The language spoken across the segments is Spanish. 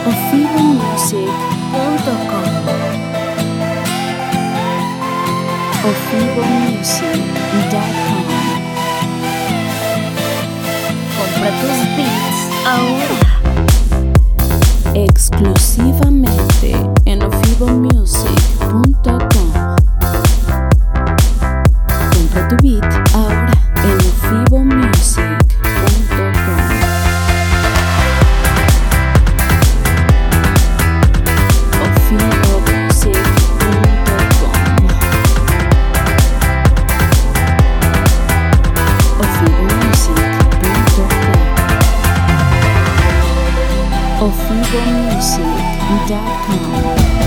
ofivomusic.com. ofivomusic.com. Compra tus beats ahora. Exclusivamente en ofivomusic.com. Compra tu beat ahora en ofivomusic.com. ofivomusic.com.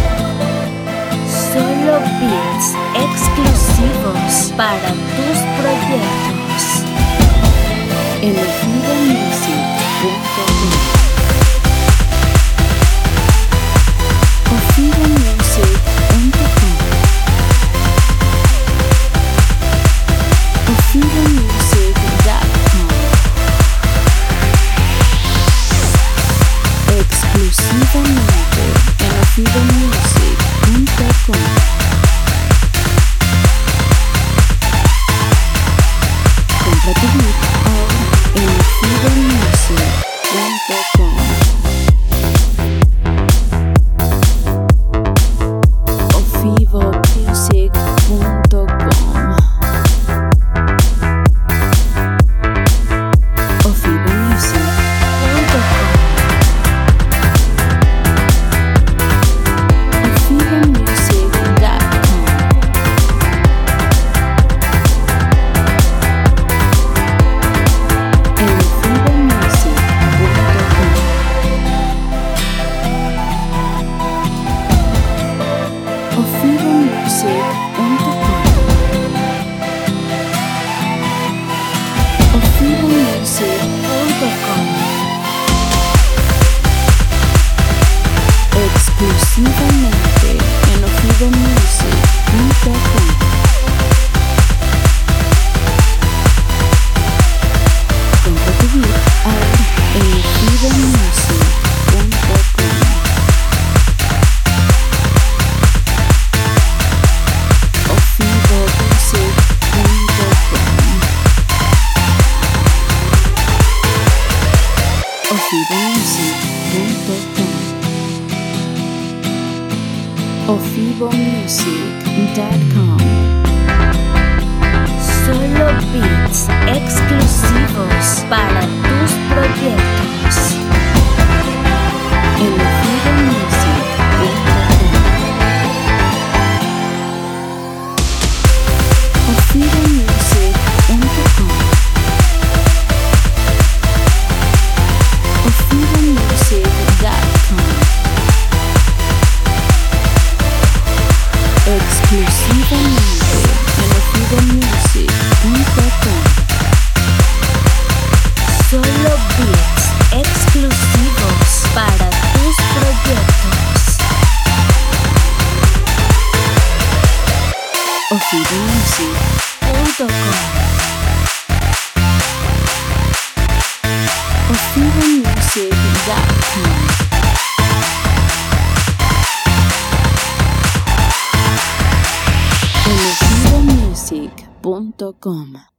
Solo beats exclusivos para tus proyectos en ofivomusic.com. ofivomusic.com. ofivomusic.com. Exclusivamente en ofivomusic.com. Compra tu beat ahora en ofivomusic.com. ofivomusic.com. Exclusivamente en ofivomusic.com. Compra tu beat ahora en ofivomusic.com. ofivomusic.com. ofivomusic.com. Solo beats exclusivos para tus proyectos en ofivomusic.com. ofivomusic.com. ofivomusic.com. Exclusivamente en ofivomusic.com. Solo beats exclusivos para tus proyectos. ofivomusic.com. ofivomusic.com. ofivomusic.com.